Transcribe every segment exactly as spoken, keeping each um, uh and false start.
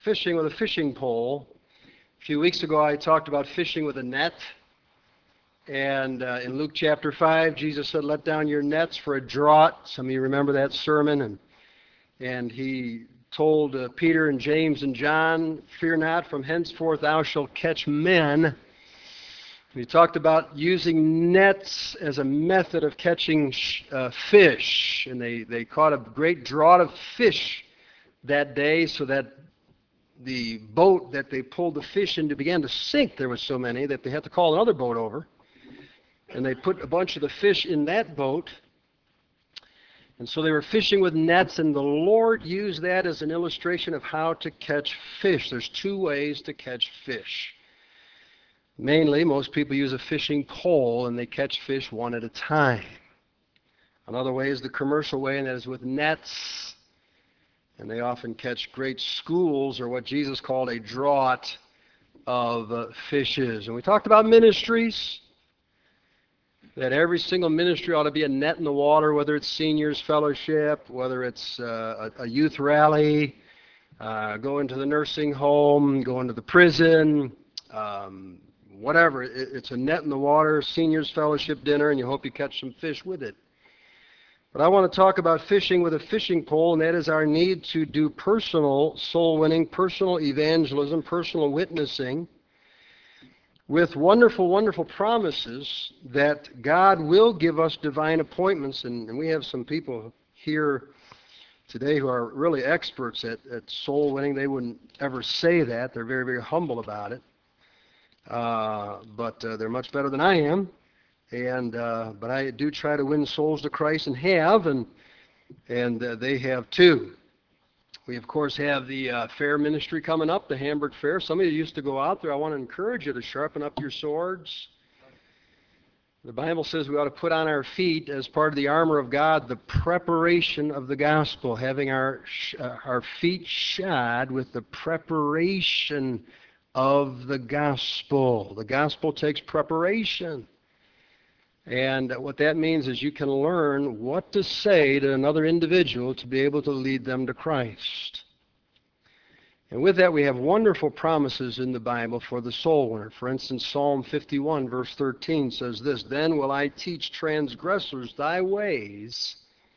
fishing with a fishing pole. A few weeks ago I talked about fishing with a net. And uh, in Luke chapter five, Jesus said, let down your nets for a draught. Some of you remember that sermon. And, and he told uh, Peter and James and John, fear not, from henceforth thou shalt catch men. We talked about using nets as a method of catching sh- uh, fish. And they, they caught a great draught of fish that day, so that the boat that they pulled the fish into began to sink. There were so many that they had to call another boat over. And they put a bunch of the fish in that boat. And so they were fishing with nets, and the Lord used that as an illustration of how to catch fish. There's two ways to catch fish. Mainly, most people use a fishing pole, and they catch fish one at a time. Another way is the commercial way, and that is with nets. And they often catch great schools, or what Jesus called a draught of uh, fishes. And we talked about ministries, that every single ministry ought to be a net in the water, whether it's seniors fellowship, whether it's uh, a, a youth rally, uh, going to the nursing home, going to the prison, um, whatever. It, it's a net in the water, seniors fellowship dinner, and you hope you catch some fish with it. But I want to talk about fishing with a fishing pole, and that is our need to do personal soul winning, personal evangelism, personal witnessing, with wonderful, wonderful promises that God will give us divine appointments. And, and we have some people here today who are really experts at, at soul winning. They wouldn't ever say that. They're very, very humble about it. Uh, but uh, they're much better than I am. And uh, but I do try to win souls to Christ, and have, and and uh, they have too. We of course have the uh, fair ministry coming up, the Hamburg Fair. Some of you used to go out there. I want to encourage you to sharpen up your swords. The Bible says we ought to put on our feet, as part of the armor of God, the preparation of the gospel, having our uh, our feet shod with the preparation of the gospel. The gospel takes preparation. And what that means is you can learn what to say to another individual to be able to lead them to Christ. And with that, we have wonderful promises in the Bible for the soul winner. For instance, Psalm fifty-one, verse thirteen says this, then will I teach transgressors thy ways,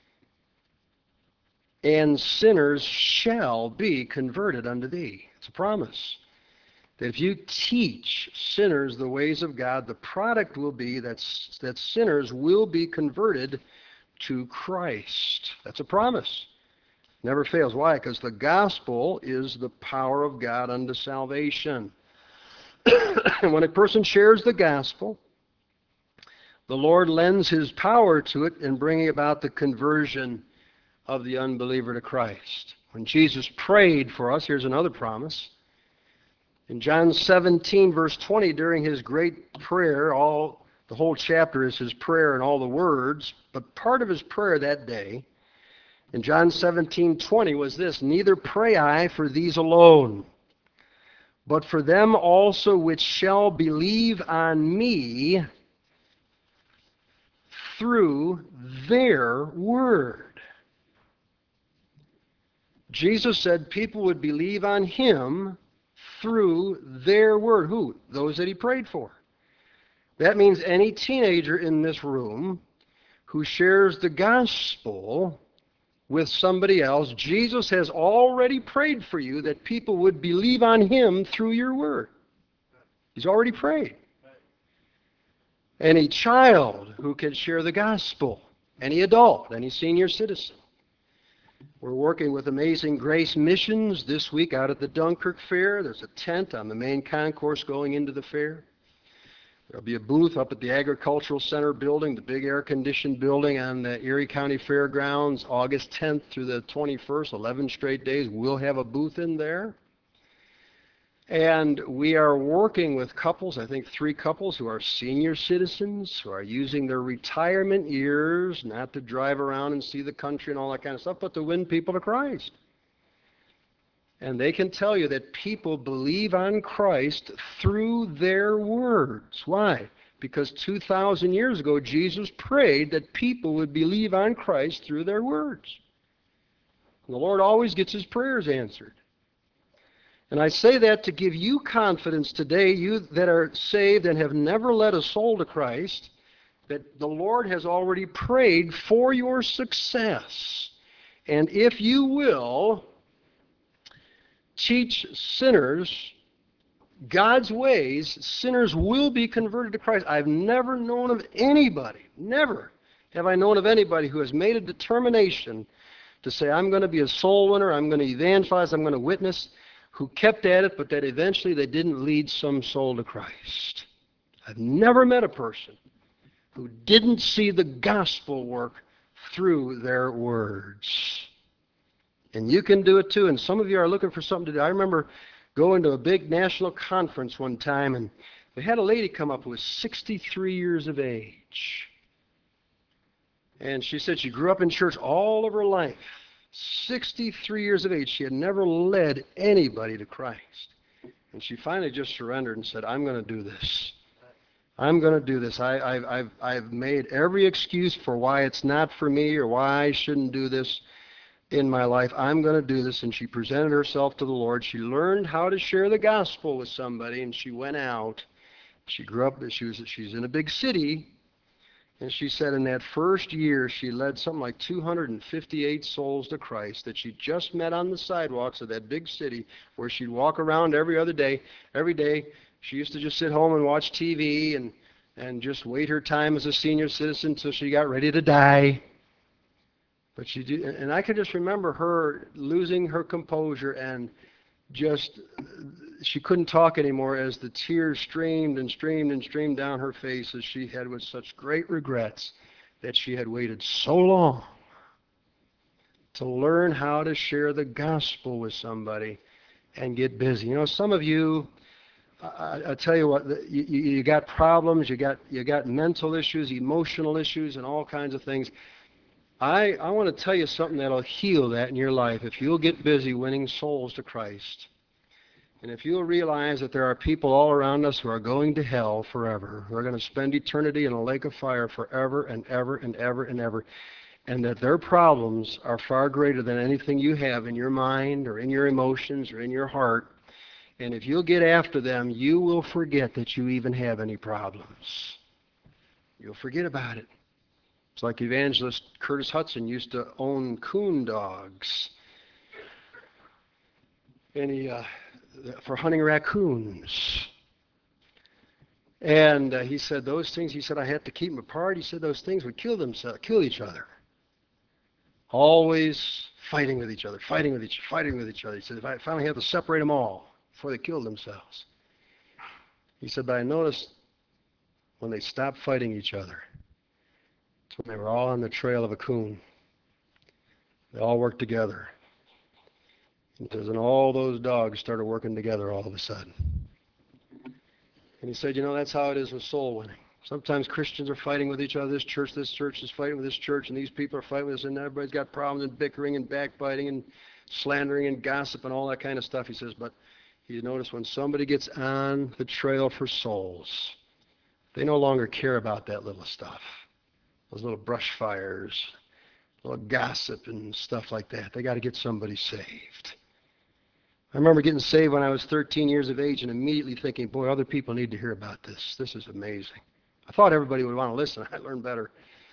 and sinners shall be converted unto thee. It's a promise. That if you teach sinners the ways of God, the product will be that, that sinners will be converted to Christ. That's a promise. Never fails. Why? Because the gospel is the power of God unto salvation. And when a person shares the gospel, the Lord lends his power to it in bringing about the conversion of the unbeliever to Christ. When Jesus prayed for us, here's another promise. In John seventeen, verse twenty, during his great prayer, all the whole chapter is his prayer and all the words, but part of his prayer that day, in John seventeen, twenty, was this, neither pray I for these alone, but for them also which shall believe on me through their word. Jesus said people would believe on him through their word. Who? Those that he prayed for. That means any teenager in this room who shares the gospel with somebody else, Jesus has already prayed for you that people would believe on him through your word. He's already prayed. Any child who can share the gospel, any adult, any senior citizen. We're working with Amazing Grace Missions this week out at the Dunkirk Fair. There's a tent on the main concourse going into the fair. There'll be a booth up at the Agricultural Center building, the big air-conditioned building on the Erie County Fairgrounds, August tenth through the twenty-first, eleven straight days. We'll have a booth in there. And we are working with couples, I think three couples who are senior citizens, who are using their retirement years, not to drive around and see the country and all that kind of stuff, but to win people to Christ. And they can tell you that people believe on Christ through their words. Why? Because two thousand years ago, Jesus prayed that people would believe on Christ through their words. And the Lord always gets his prayers answered. And I say that to give you confidence today, you that are saved and have never led a soul to Christ, that the Lord has already prayed for your success. And if you will teach sinners God's ways, sinners will be converted to Christ. I've never known of anybody, never have I known of anybody who has made a determination to say, I'm going to be a soul winner, I'm going to evangelize, I'm going to witness, who kept at it, but that eventually they didn't lead some soul to Christ. I've never met a person who didn't see the gospel work through their words. And you can do it too, and some of you are looking for something to do. I remember going to a big national conference one time, and they had a lady come up who was sixty-three years of age. And she said she grew up in church all of her life. sixty-three years of age. She had never led anybody to Christ. And she finally just surrendered and said, I'm going to do this. I'm going to do this. I, I've, I've, I've made every excuse for why it's not for me or why I shouldn't do this in my life. I'm going to do this. And she presented herself to the Lord. She learned how to share the gospel with somebody, and she went out. She grew up, she was, she's in a big city, and she said in that first year she led something like two hundred fifty-eight souls to Christ that she just met on the sidewalks of that big city where she'd walk around every other day. Every day she used to just sit home and watch T V and, and just wait her time as a senior citizen until she got ready to die. But she did, and I can just remember her losing her composure and just, she couldn't talk anymore as the tears streamed and streamed and streamed down her face as she had with such great regrets that she had waited so long to learn how to share the gospel with somebody and get busy. You know, some of you, I, I tell you what, you, you got problems, you got you got mental issues, emotional issues, and all kinds of things. I, I want to tell you something that'll heal that in your life if you'll get busy winning souls to Christ. And if you'll realize that there are people all around us who are going to hell forever, who are going to spend eternity in a lake of fire forever and ever and ever and ever, and that their problems are far greater than anything you have in your mind or in your emotions or in your heart. And if you'll get after them, you will forget that you even have any problems. You'll forget about it. It's like evangelist Curtis Hudson used to own coon dogs. And he, uh, for hunting raccoons. And uh, he said those things, he said, I had to keep them apart. He said those things would kill themselves, kill each other. Always fighting with each other, fighting with each other, fighting with each other. He said, if I finally had to separate them all before they killed themselves. He said, but I noticed when they stopped fighting each other, when they were all on the trail of a coon, they all worked together. He says, and all those dogs started working together all of a sudden. And he said, you know, that's how it is with soul winning. Sometimes Christians are fighting with each other. This church, this church is fighting with this church, and these people are fighting with us, and everybody's got problems and bickering and backbiting and slandering and gossip and all that kind of stuff. He says, but you notice when somebody gets on the trail for souls, they no longer care about that little stuff. Those little brush fires, little gossip and stuff like that. They got to get somebody saved. I remember getting saved when I was thirteen years of age and immediately thinking, boy, other people need to hear about this. This is amazing. I thought everybody would want to listen. I learned better.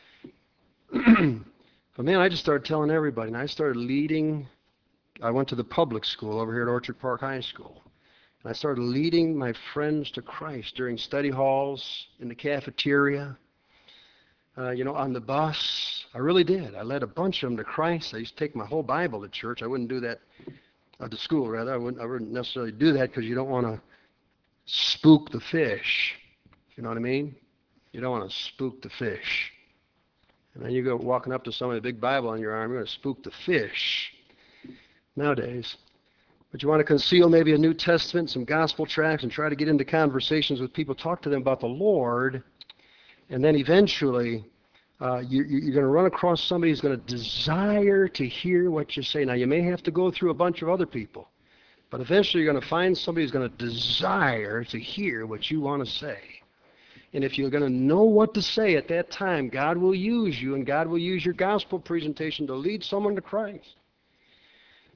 But man, I just started telling everybody. And I started leading. I went to the public school over here at Orchard Park High School. And I started leading my friends to Christ during study halls, in the cafeteria, uh, you know, on the bus. I really did. I led a bunch of them to Christ. I used to take my whole Bible to church. I wouldn't do that. Uh, to school, rather. I wouldn't, I wouldn't necessarily do that because you don't want to spook the fish. You know what I mean? You don't want to spook the fish. And then you go walking up to somebody with a big Bible on your arm, you're going to spook the fish nowadays. But you want to conceal maybe a New Testament, some gospel tracts, and try to get into conversations with people, talk to them about the Lord, and then eventually Uh, you, you're going to run across somebody who's going to desire to hear what you say. Now, you may have to go through a bunch of other people, but eventually you're going to find somebody who's going to desire to hear what you want to say. And if you're going to know what to say at that time, God will use you, and God will use your gospel presentation to lead someone to Christ.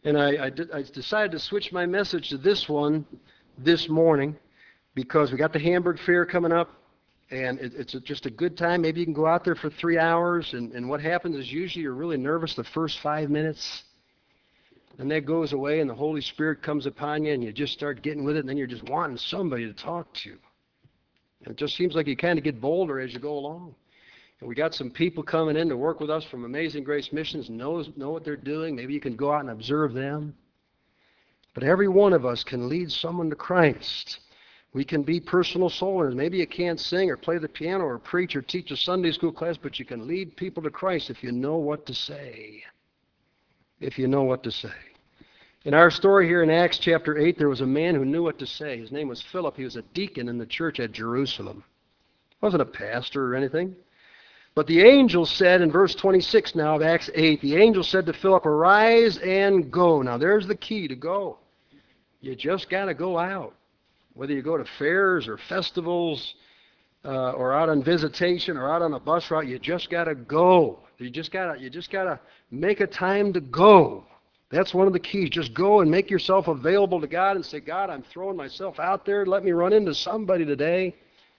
And I, I, did, I decided to switch my message to this one this morning because we got the Hamburg Fair coming up, and it, it's a, just a good time. Maybe you can go out there for three hours, and, and what happens is usually you're really nervous the first five minutes, and that goes away, and the Holy Spirit comes upon you, and you just start getting with it, and then you're just wanting somebody to talk to. And it just seems like you kind of get bolder as you go along. And we got some people coming in to work with us from Amazing Grace Missions, know, know what they're doing. Maybe you can go out and observe them. But every one of us can lead someone to Christ. We can be personal soul winners. Maybe you can't sing or play the piano or preach or teach a Sunday school class, but you can lead people to Christ if you know what to say. If you know what to say. In our story here in Acts chapter eight, there was a man who knew what to say. His name was Philip. He was a deacon in the church at Jerusalem. He wasn't a pastor or anything. But the angel said in verse twenty-six now of Acts eight, the angel said to Philip, arise and go. Now there's the key to go. You just got to go out. Whether you go to fairs or festivals uh, or out on visitation or out on a bus route, you just got to go. You just got to you just got to make a time to go. That's one of the keys. Just go and make yourself available to God and say, God, I'm throwing myself out there. Let me run into somebody today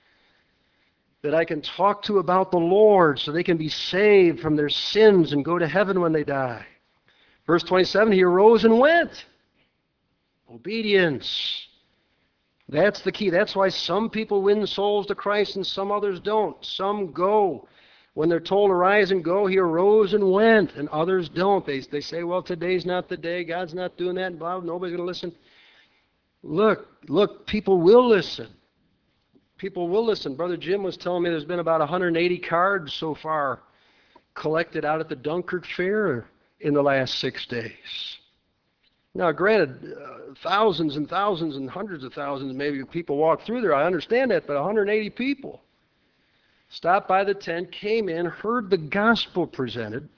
that I can talk to about the Lord so they can be saved from their sins and go to heaven when they die. Verse twenty-seven, he arose and went. Obedience. That's the key. That's why some people win souls to Christ and some others don't. Some go. When they're told arise and go, he arose and went, and others don't. They, they say, well, today's not the day. God's not doing that, and blah, nobody's going to listen. Look, look, people will listen. People will listen. Brother Jim was telling me there's been about one hundred eighty cards so far collected out at the Dunkirk Fair in the last six days. Now, granted, uh, thousands and thousands and hundreds of thousands maybe people walk through there. I understand that, but one hundred eighty people stopped by the tent, came in, heard the gospel presented,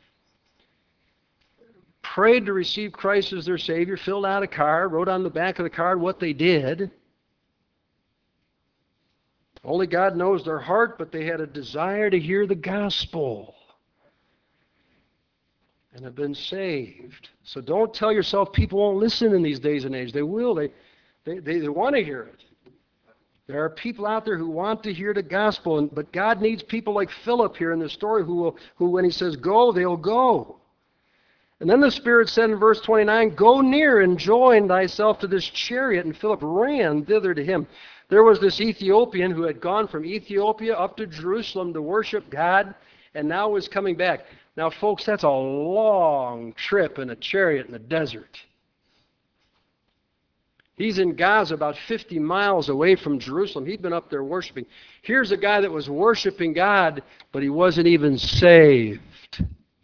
prayed to receive Christ as their Savior, filled out a card, wrote on the back of the card what they did. Only God knows their heart, but they had a desire to hear the gospel and have been saved. So don't tell yourself people won't listen in these days and age. They will. They, they, they, they want to hear it. There are people out there who want to hear the gospel, and, but God needs people like Philip here in the story who, will, who, when he says go, they'll go. And then the Spirit said in verse twenty-nine, go near and join thyself to this chariot. And Philip ran thither to him. There was this Ethiopian who had gone from Ethiopia up to Jerusalem to worship God, and now was coming back. Now, folks, that's a long trip in a chariot in the desert. He's in Gaza, about fifty miles away from Jerusalem. He'd been up there worshiping. Here's a guy that was worshiping God, but he wasn't even saved.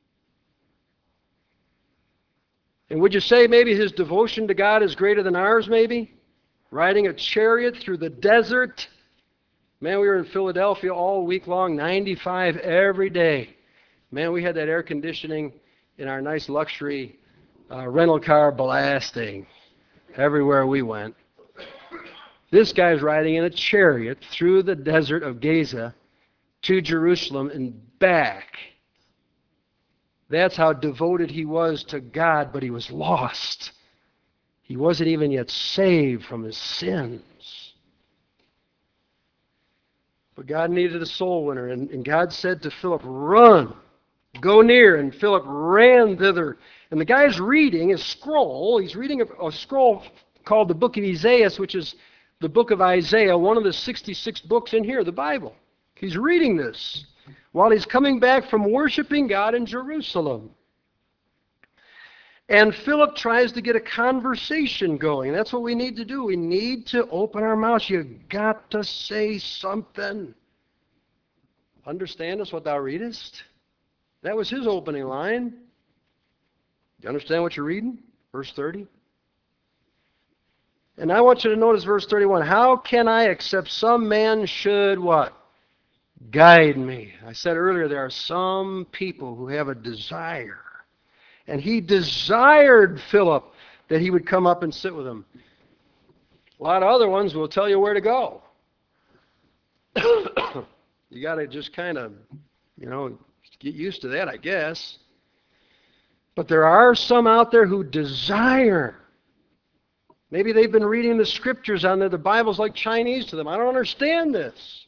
And would you say maybe his devotion to God is greater than ours, maybe? Riding a chariot through the desert. Man, we were in Philadelphia all week long, ninety-five every day. Man, we had that air conditioning in our nice luxury uh, rental car blasting everywhere we went. This guy's riding in a chariot through the desert of Gaza to Jerusalem and back. That's how devoted he was to God, but he was lost. He wasn't even yet saved from his sins. But God needed a soul winner, and, and God said to Philip, run, go near. And Philip ran thither. And the guy's reading a scroll. He's reading a, a scroll called the Book of Isaiah, which is the book of Isaiah, one of the sixty-six books in here, the Bible. He's reading this while he's coming back from worshiping God in Jerusalem. And Philip tries to get a conversation going. That's what we need to do. We need to open our mouths. You've got to say something. Understandest what thou readest? That was his opening line. Do you understand what you're reading? Verse thirty. And I want you to notice verse thirty-one. How can I, except some man should what? Guide me. I said earlier there are some people who have a desire. And he desired Philip that he would come up and sit with him. A lot of other ones will tell you where to go. You got to just kind of, you know, get used to that, I guess. But there are some out there who desire. Maybe they've been reading the scriptures on there. The Bible's like Chinese to them. I don't understand this.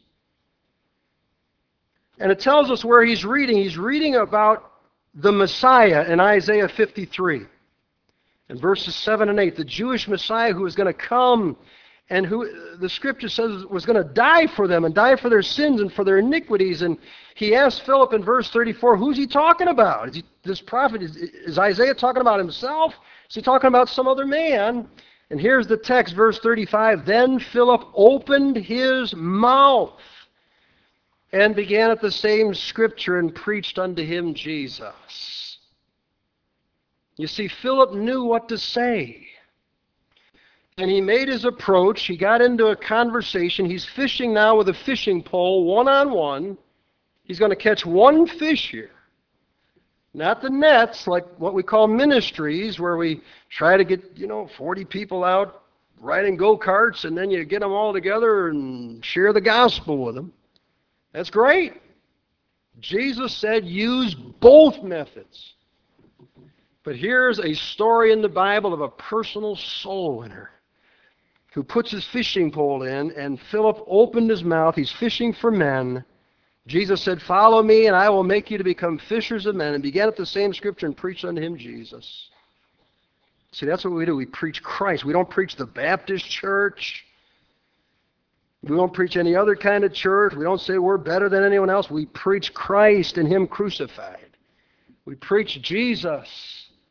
And it tells us where he's reading. He's reading about the Messiah in Isaiah fifty-three. In verses seven and eight, the Jewish Messiah who is going to come and who the scripture says was going to die for them and die for their sins and for their iniquities. And he asked Philip in verse thirty-four, who's he talking about? Is he, this prophet, is, is Isaiah talking about himself? Is he talking about some other man? And here's the text, verse thirty-five. Then Philip opened his mouth and began at the same scripture and preached unto him Jesus. You see, Philip knew what to say. And he made his approach. He got into a conversation. He's fishing now with a fishing pole, one-on-one. He's going to catch one fish here. Not the nets, like what we call ministries, where we try to get, you know, forty people out riding go-karts, and then you get them all together and share the gospel with them. That's great. Jesus said use both methods. But here's a story in the Bible of a personal soul winner who puts his fishing pole in, and Philip opened his mouth. He's fishing for men. Jesus said, follow me, and I will make you to become fishers of men, and began at the same scripture and preached unto him Jesus. See, that's what we do. We preach Christ. We don't preach the Baptist church. We don't preach any other kind of church. We don't say we're better than anyone else. We preach Christ and him crucified. We preach Jesus.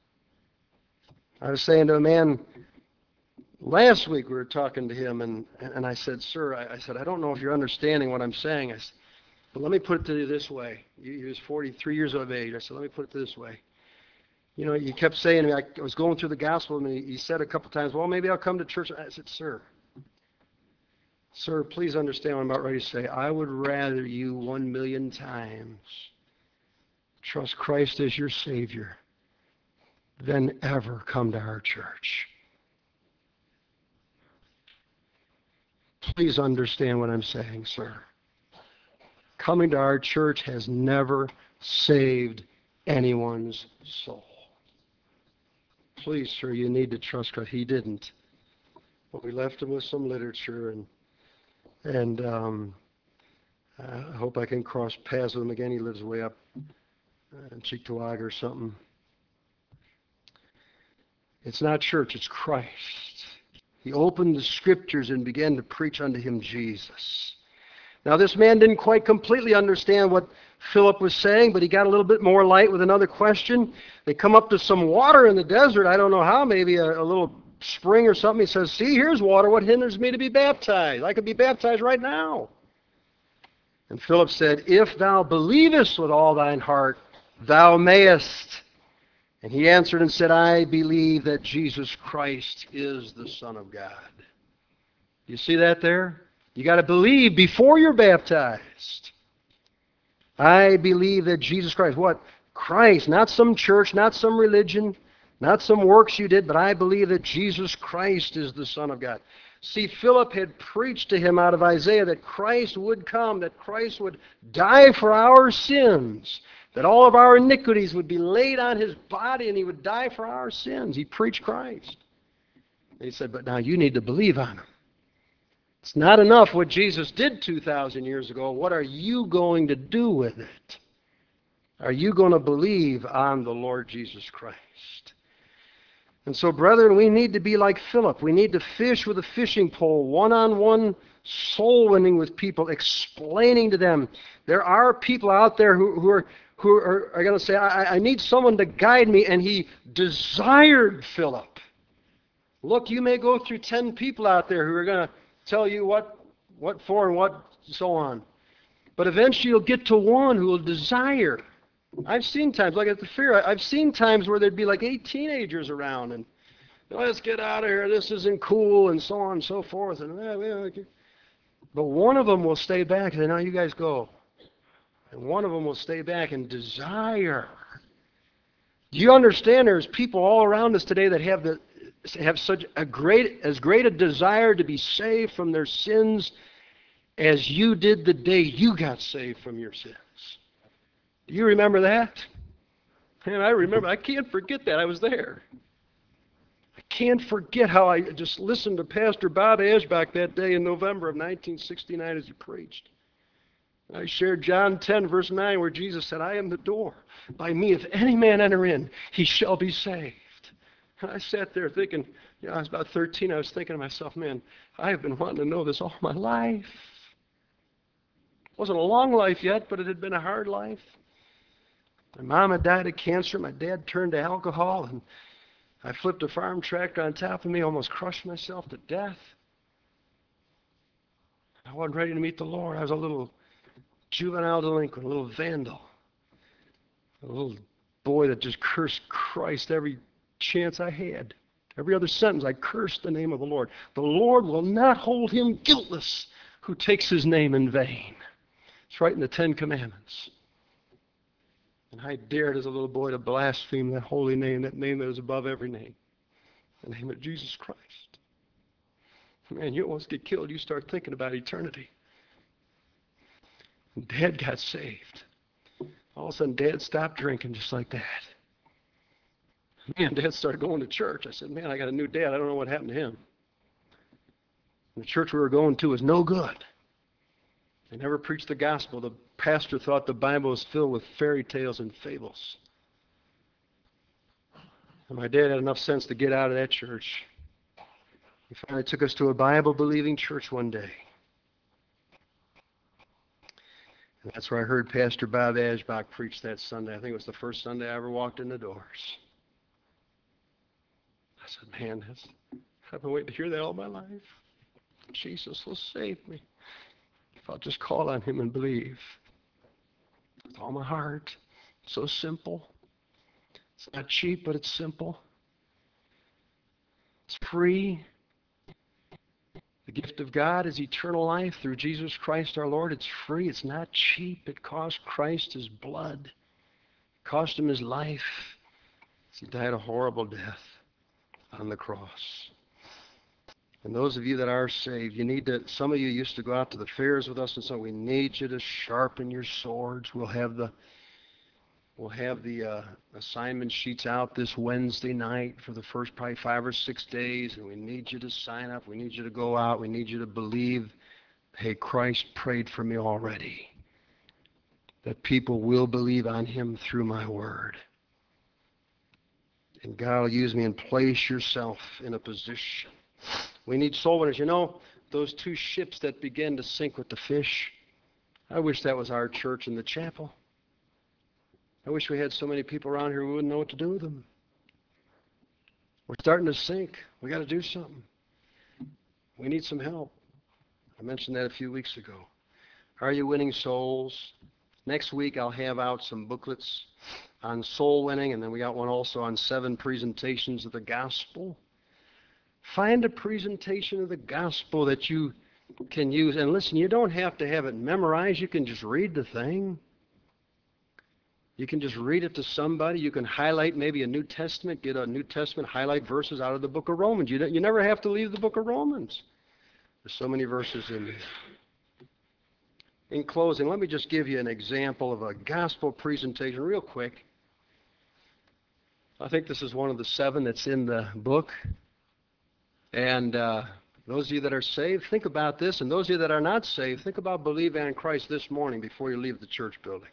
I was saying to a man last week, we were talking to him, and, and I said, sir, I, I said, I don't know if you're understanding what I'm saying. I said, but let me put it to you this way. He was forty-three years of age. I said, let me put it this way. You know, you kept saying to me, I was going through the gospel, and he, he said a couple times, well, maybe I'll come to church. I said, sir, sir, please understand what I'm about ready to say. I would rather you one million times trust Christ as your Savior than ever come to our church. Please understand what I'm saying, sir. Coming to our church has never saved anyone's soul. Please, sir, you need to trust Christ. He didn't. But we left him with some literature, and and um, I hope I can cross paths with him again. He lives way up in Cheektowaga or something. It's not church, it's Christ. He opened the scriptures and began to preach unto him Jesus. Now this man didn't quite completely understand what Philip was saying, but he got a little bit more light with another question. They come up to some water in the desert. I don't know how, maybe a, a little spring or something. He says, see, here's water. What hinders me to be baptized? I could be baptized right now. And Philip said, if thou believest with all thine heart, thou mayest. And he answered and said, I believe that Jesus Christ is the Son of God. You see that there? You got to believe before you're baptized. I believe that Jesus Christ, what? Christ, not some church, not some religion, not some works you did, but I believe that Jesus Christ is the Son of God. See, Philip had preached to him out of Isaiah that Christ would come, that Christ would die for our sins, that all of our iniquities would be laid on his body and he would die for our sins. He preached Christ. And he said, but now you need to believe on him. It's not enough what Jesus did two thousand years ago. What are you going to do with it? Are you going to believe on the Lord Jesus Christ? And so, brethren, we need to be like Philip. We need to fish with a fishing pole, one-on-one soul winning with people, explaining to them. There are people out there who, who are who are, are going to say, I, I need someone to guide me, and he desired Philip. Look, you may go through ten people out there who are going to tell you what, what for and what so on. But eventually you'll get to one who will desire. I've seen times, like at the fair, I've seen times where there'd be like eight teenagers around, and let's get out of here, this isn't cool, and so on and so forth. And eh, yeah, but one of them will stay back and say, now you guys go. And one of them will stay back and desire. Do you understand there's people all around us today that have the have such a great as great a desire to be saved from their sins as you did the day you got saved from your sins? Do you remember that? And I remember, I can't forget that. I was there. I can't forget how I just listened to Pastor Bob Ashbach that day in November of nineteen sixty-nine as he preached. I shared John ten, verse nine, where Jesus said, I am the door. By me, if any man enter in, he shall be saved. And I sat there thinking, you know, I was about thirteen, I was thinking to myself, man, I have been wanting to know this all my life. It wasn't a long life yet, but it had been a hard life. My mom had died of cancer, my dad turned to alcohol, and I flipped a farm tractor on top of me, almost crushed myself to death. I wasn't ready to meet the Lord. I was a little juvenile delinquent, a little vandal, a little boy that just cursed Christ every chance I had. Every other sentence, I cursed the name of the Lord. The Lord will not hold him guiltless who takes his name in vain. It's right in the Ten Commandments. And I dared as a little boy to blaspheme that holy name, that name that is above every name, the name of Jesus Christ. Man, you almost get killed. You start thinking about eternity. And Dad got saved. All of a sudden, Dad stopped drinking just like that. Man, Dad started going to church. I said, man, I got a new dad. I don't know what happened to him. And the church we were going to was no good. They never preached the gospel. The pastor thought the Bible was filled with fairy tales and fables. And my dad had enough sense to get out of that church. He finally took us to a Bible-believing church one day. And that's where I heard Pastor Bob Ashbach preach that Sunday. I think it was the first Sunday I ever walked in the doors. I said, man, that's, I've been waiting to hear that all my life. Jesus will save me if I'll just call on him and believe. With all my heart. It's so simple. It's not cheap, but it's simple. It's free. The gift of God is eternal life through Jesus Christ our Lord. It's free. It's not cheap. It cost Christ his blood. It cost him his life. He died a horrible death on the cross. And those of you that are saved, you need to, some of you used to go out to the fairs with us, and so we need you to sharpen your swords. We'll have the We'll have the uh, assignment sheets out this Wednesday night for the first probably five or six days, and we need you to sign up. We need you to go out. We need you to believe, hey, Christ prayed for me already, that people will believe on him through my word. And God will use me, and place yourself in a position. We need soul winners. You know, those two ships that began to sink with the fish, I wish that was our church in the chapel. I wish we had so many people around here who wouldn't know what to do with them. We're starting to sink. We got to do something. We need some help. I mentioned that a few weeks ago. Are you winning souls? Next week I'll have out some booklets on soul winning, and then we got one also on seven presentations of the gospel. Find a presentation of the gospel that you can use. And listen, you don't have to have it memorized. You can just read the thing. You can just read it to somebody. You can highlight maybe a New Testament, get a New Testament, highlight verses out of the book of Romans. You, you never have to leave the book of Romans. There's so many verses in there. In closing, let me just give you an example of a gospel presentation real quick. I think this is one of the seven that's in the book. And uh, those of you that are saved, think about this. And those of you that are not saved, think about believing in Christ this morning before you leave the church building.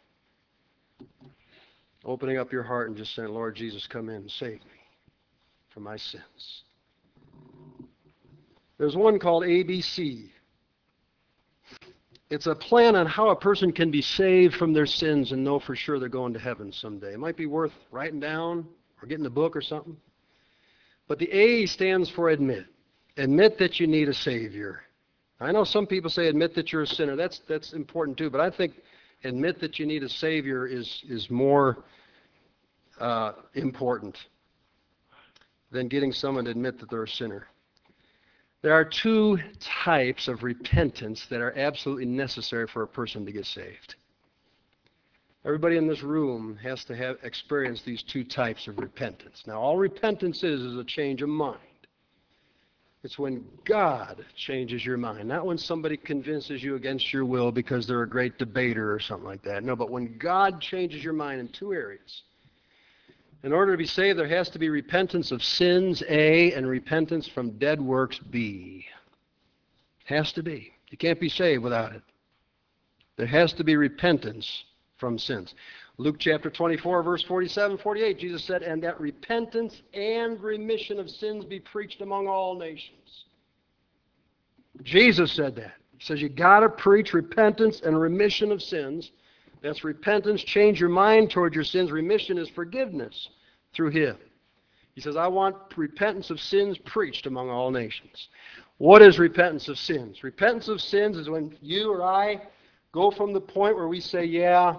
Opening up your heart and just saying, Lord Jesus, come in and save me from my sins. There's one called A B C. It's a plan on how a person can be saved from their sins and know for sure they're going to heaven someday. It might be worth writing down or getting a book or something. But the A stands for admit. Admit that you need a Savior. I know some people say admit that you're a sinner. That's that's important too, but I think admit that you need a Savior is, is more uh, important than getting someone to admit that they're a sinner. There are two types of repentance that are absolutely necessary for a person to get saved. Everybody in this room has to have experienced these two types of repentance. Now, all repentance is is a change of mind. It's when God changes your mind, not when somebody convinces you against your will because they're a great debater or something like that. No, but when God changes your mind in two areas. In order to be saved, there has to be repentance of sins, A, and repentance from dead works, B. Has to be. You can't be saved without it. There has to be repentance from sins. Luke chapter twenty-four, verse forty-seven, forty-eight, Jesus said, and that repentance and remission of sins be preached among all nations. Jesus said that. He says you got to preach repentance and remission of sins. That's repentance, change your mind toward your sins. Remission is forgiveness through Him. He says, I want repentance of sins preached among all nations. What is repentance of sins? Repentance of sins is when you or I go from the point where we say, yeah,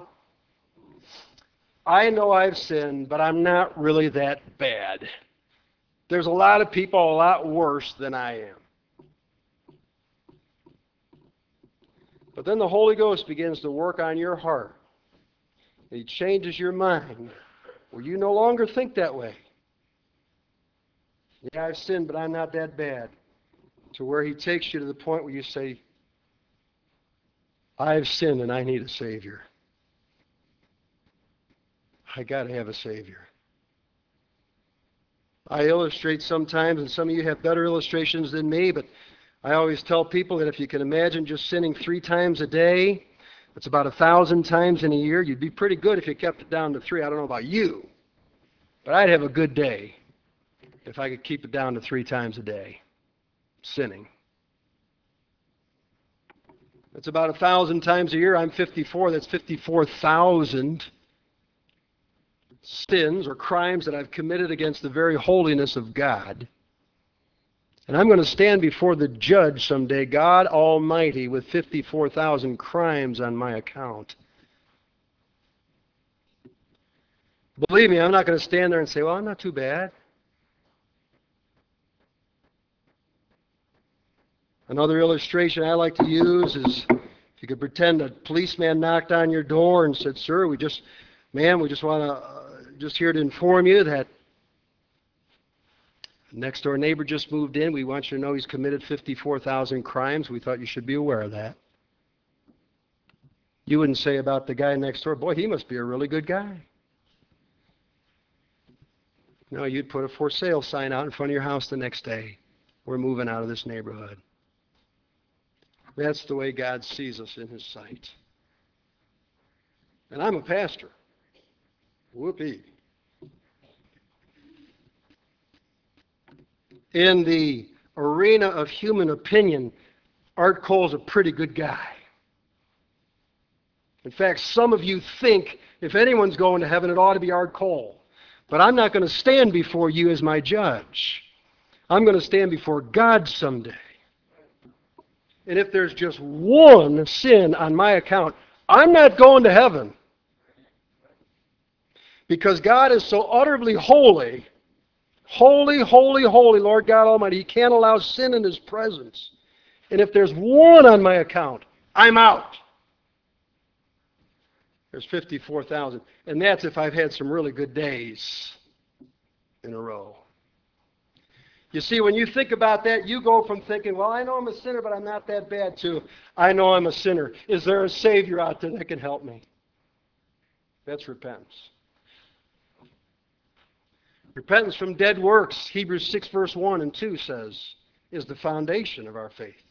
I know I've sinned, but I'm not really that bad. There's a lot of people a lot worse than I am. But then the Holy Ghost begins to work on your heart. He changes your mind where you no longer think that way. Yeah, I've sinned, but I'm not that bad. To where He takes you to the point where you say, I've sinned and I need a Savior. I got to have a Savior. I illustrate sometimes, and some of you have better illustrations than me, but I always tell people that if you can imagine just sinning three times a day, that's about a thousand times in a year. You'd be pretty good if you kept it down to three. I don't know about you, but I'd have a good day if I could keep it down to three times a day, sinning. That's about a thousand times a year. I'm fifty-four. That's fifty-four thousand sins or crimes that I've committed against the very holiness of God. And I'm going to stand before the judge someday, God Almighty, with fifty-four thousand crimes on my account. Believe me, I'm not going to stand there and say, well, I'm not too bad. Another illustration I like to use is if you could pretend a policeman knocked on your door and said, sir, we just, ma'am, we just want to, uh, just here to inform you that next door neighbor just moved in. We want you to know he's committed fifty-four thousand crimes. We thought you should be aware of that. You wouldn't say about the guy next door, boy, he must be a really good guy. No, you'd put a for sale sign out in front of your house the next day. We're moving out of this neighborhood. That's the way God sees us in His sight. And I'm a pastor. Whoopee. In the arena of human opinion, Art Cole's a pretty good guy. In fact, some of you think if anyone's going to heaven, it ought to be Art Cole. But I'm not going to stand before you as my judge. I'm going to stand before God someday. And if there's just one sin on my account, I'm not going to heaven. Because God is so utterly holy. Holy, holy, holy, Lord God Almighty. He can't allow sin in His presence. And if there's one on my account, I'm out. There's fifty-four thousand. And that's if I've had some really good days in a row. You see, when you think about that, you go from thinking, well, I know I'm a sinner, but I'm not that bad, to I know I'm a sinner. Is there a Savior out there that can help me? That's repentance. Repentance from dead works, Hebrews six, verse one and two says, is the foundation of our faith.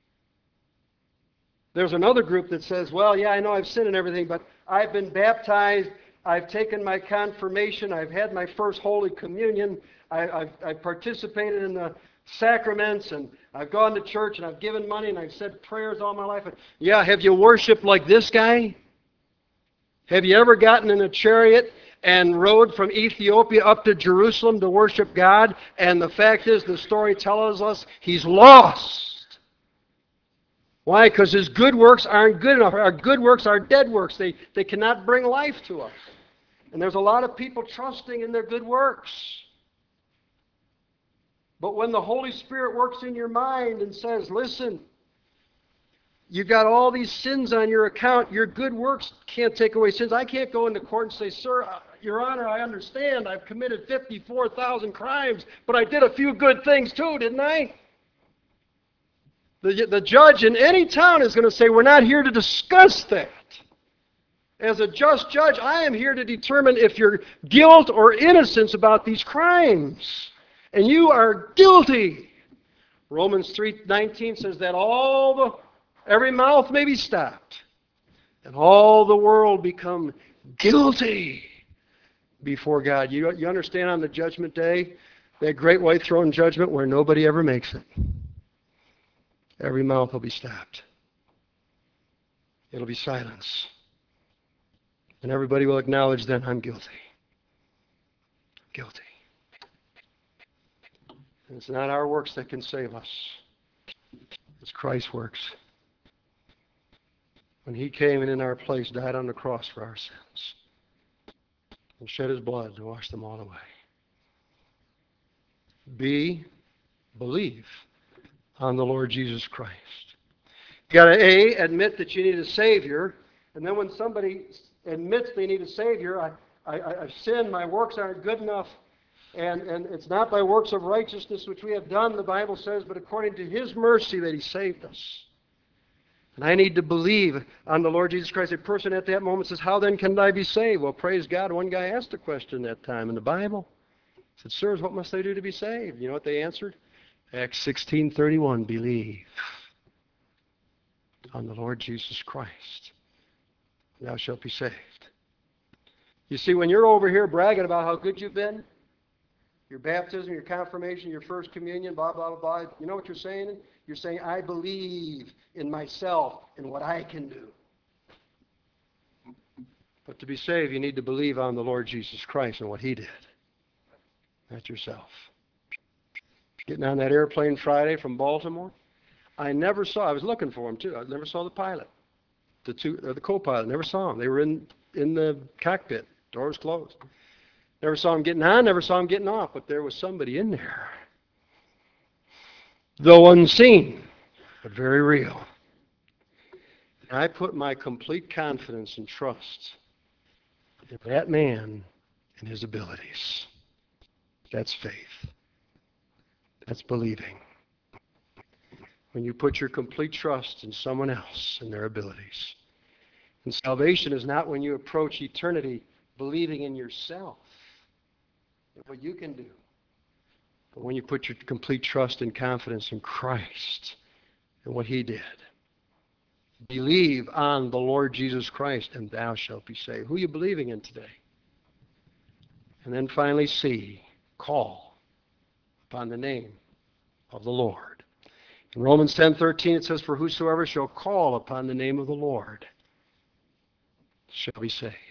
There's another group that says, well, yeah, I know I've sinned and everything, but I've been baptized, I've taken my confirmation, I've had my first Holy Communion, I, I've, I've participated in the sacraments, and I've gone to church, and I've given money, and I've said prayers all my life. Yeah, have you worshiped like this guy? Have you ever gotten in a chariot and rode from Ethiopia up to Jerusalem to worship God? And the fact is, the story tells us he's lost. Why? Because his good works aren't good enough. Our good works are dead works. They, they cannot bring life to us. And there's a lot of people trusting in their good works. But when the Holy Spirit works in your mind and says, listen, you've got all these sins on your account, your good works can't take away sins. I can't go into court and say, sir, Your Honor, I understand I've committed fifty-four thousand crimes, but I did a few good things too, didn't I? The, the judge in any town is going to say, we're not here to discuss that. As a just judge, I am here to determine if you're guilt or innocence about these crimes. And you are guilty. Romans three nineteen says that all the every mouth may be stopped, and all the world become guilty before God. You, you understand on the judgment day, that great white throne judgment where nobody ever makes it. Every mouth will be stopped. It'll be silence. And everybody will acknowledge then, I'm guilty. Guilty. And it's not our works that can save us. It's Christ's works. When he came and in our place died on the cross for our sins and shed his blood to wash them all away. B, believe on the Lord Jesus Christ. You got to A, admit that you need a Savior, and then when somebody admits they need a Savior, I, I, I've sinned, my works aren't good enough, and, and it's not by works of righteousness which we have done, the Bible says, but according to his mercy that he saved us. And I need to believe on the Lord Jesus Christ. A person at that moment says, how then can I be saved? Well, praise God, one guy asked a question that time in the Bible. He said, sirs, what must I do to be saved? You know what they answered? Acts sixteen thirty-one, believe on the Lord Jesus Christ. Thou shalt be saved. You see, when you're over here bragging about how good you've been, your baptism, your confirmation, your first communion, blah, blah, blah, blah, you know what you're saying? You're saying, I believe in myself and what I can do. But to be saved, you need to believe on the Lord Jesus Christ and what he did. Not yourself. Getting on that airplane Friday from Baltimore, I never saw, I was looking for him too, I never saw the pilot, the two, or the co-pilot, never saw him. They were in, in the cockpit, doors closed. Never saw him getting on, never saw him getting off, but there was somebody in there. Though unseen, but very real. And I put my complete confidence and trust in that man and his abilities. That's faith. That's believing. When you put your complete trust in someone else and their abilities. And salvation is not when you approach eternity believing in yourself and what you can do. But when you put your complete trust and confidence in Christ and what he did. Believe on the Lord Jesus Christ and thou shalt be saved. Who are you believing in today? And then finally C, call upon the name of the Lord. In Romans ten thirteen it says, for whosoever shall call upon the name of the Lord shall be saved.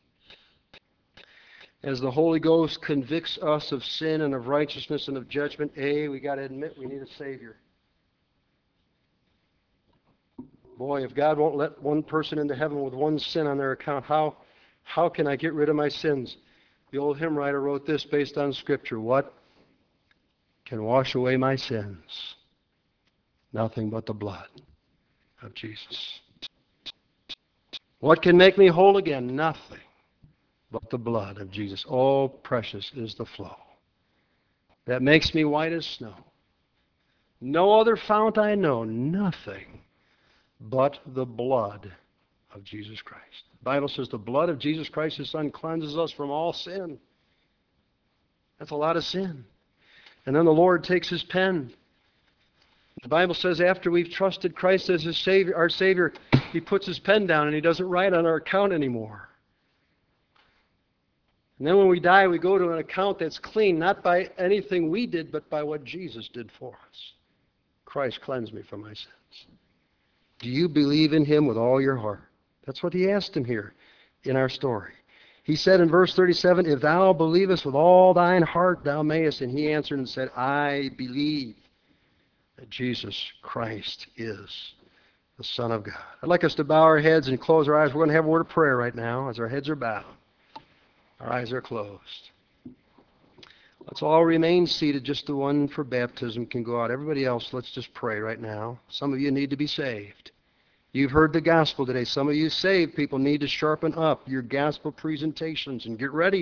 As the Holy Ghost convicts us of sin and of righteousness and of judgment, A, we got to admit we need a Savior. Boy, if God won't let one person into heaven with one sin on their account, how, how can I get rid of my sins? The old hymn writer wrote this based on Scripture. What can wash away my sins? Nothing but the blood of Jesus. What can make me whole again? Nothing but the blood of Jesus. Oh, precious is the flow that makes me white as snow. No other fount I know, nothing but the blood of Jesus Christ. The Bible says the blood of Jesus Christ, his Son, cleanses us from all sin. That's a lot of sin. And then the Lord takes his pen. The Bible says after we've trusted Christ as his Savior, our Savior, he puts his pen down and he doesn't write on our account anymore. And then when we die, we go to an account that's clean, not by anything we did, but by what Jesus did for us. Christ cleansed me from my sins. Do you believe in him with all your heart? That's what he asked him here in our story. He said in verse thirty-seven, if thou believest with all thine heart, thou mayest. And he answered and said, I believe that Jesus Christ is the Son of God. I'd like us to bow our heads and close our eyes. We're going to have a word of prayer right now as our heads are bowed. Our eyes are closed. Let's all remain seated. Just the one for baptism can go out. Everybody else, let's just pray right now. Some of you need to be saved. You've heard the gospel today. Some of you saved people need to sharpen up your gospel presentations and get ready.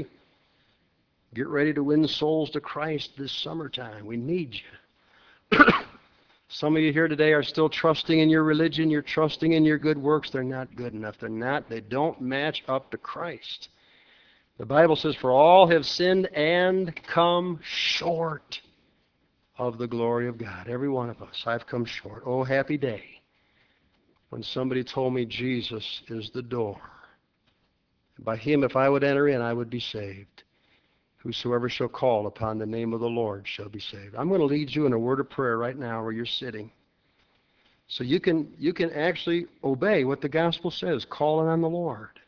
Get ready to win souls to Christ this summertime. We need you. Some of you here today are still trusting in your religion. You're trusting in your good works. They're not good enough. They're not. They don't match up to Christ. The Bible says, for all have sinned and come short of the glory of God. Every one of us. I've come short. Oh, happy day when somebody told me Jesus is the door. By him, if I would enter in, I would be saved. Whosoever shall call upon the name of the Lord shall be saved. I'm going to lead you in a word of prayer right now where you're sitting. So you can you can actually obey what the gospel says, calling on the Lord.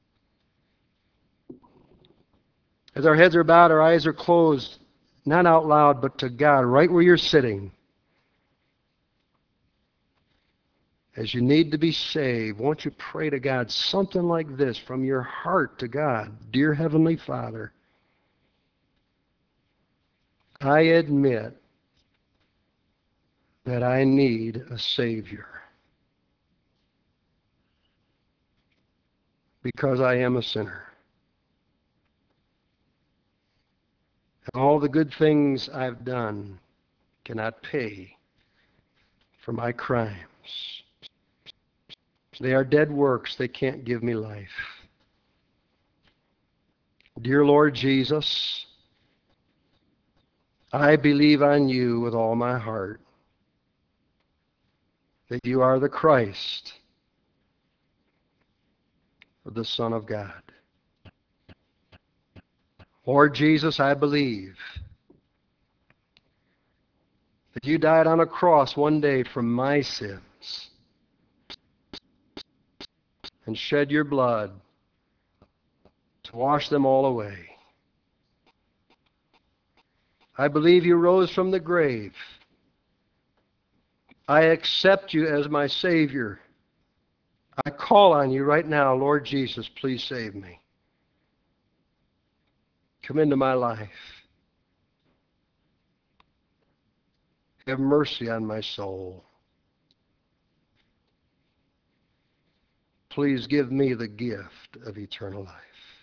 As our heads are bowed, our eyes are closed, not out loud, but to God, right where you're sitting. As you need to be saved, won't you pray to God something like this from your heart to God? Dear Heavenly Father, I admit that I need a Savior because I am a sinner. And all the good things I've done cannot pay for my crimes. They are dead works. They can't give me life. Dear Lord Jesus, I believe on you with all my heart, that you are the Christ, the Son of God. Lord Jesus, I believe that you died on a cross one day for my sins and shed your blood to wash them all away. I believe you rose from the grave. I accept you as my Savior. I call on you right now, Lord Jesus, please save me. Come into my life. Have mercy on my soul. Please give me the gift of eternal life.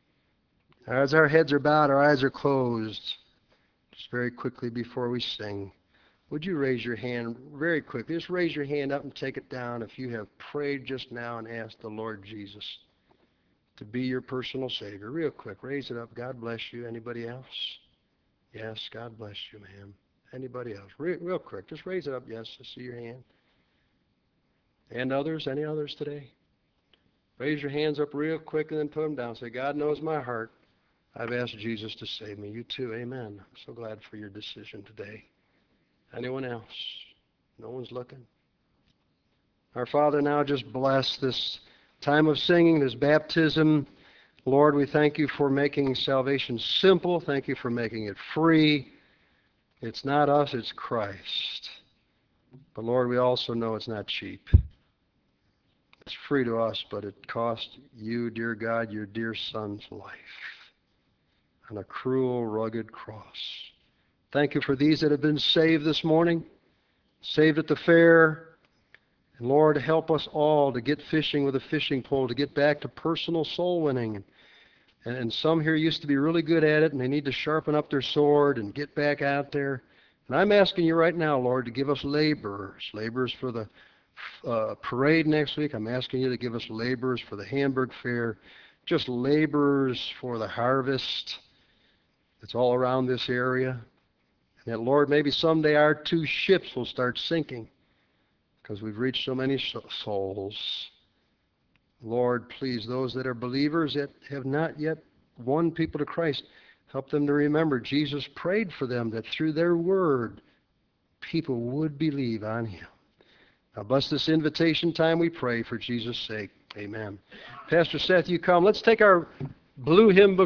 As our heads are bowed, our eyes are closed, just very quickly before we sing, would you raise your hand very quickly? Just raise your hand up and take it down if you have prayed just now and asked the Lord Jesus to be your personal Savior. Real quick, raise it up. God bless you. Anybody else? Yes, God bless you, ma'am. Anybody else? Real, real quick, just raise it up. Yes, I see your hand. And others? Any others today? Raise your hands up real quick and then put them down. Say, God knows my heart. I've asked Jesus to save me. You too. Amen. I'm so glad for your decision today. Anyone else? No one's looking? Our Father, now just bless this time of singing, this baptism. Lord, we thank you for making salvation simple. Thank you for making it free. It's not us, it's Christ. But Lord, we also know it's not cheap. It's free to us, but it cost you, dear God, your dear Son's life on a cruel, rugged cross. Thank you for these that have been saved this morning, saved at the fair. And Lord, help us all to get fishing with a fishing pole, to get back to personal soul winning. And, and some here used to be really good at it, and they need to sharpen up their sword and get back out there. And I'm asking you right now, Lord, to give us laborers, laborers for the uh, parade next week. I'm asking you to give us laborers for the Hamburg Fair, just laborers for the harvest that's all around this area. And that, Lord, maybe someday our two ships will start sinking because we've reached so many souls. Lord, please, those that are believers that have not yet won people to Christ, help them to remember Jesus prayed for them that through their word, people would believe on him. Now bless this invitation time, we pray, for Jesus' sake. Amen. Pastor Seth, you come. Let's take our blue hymn book.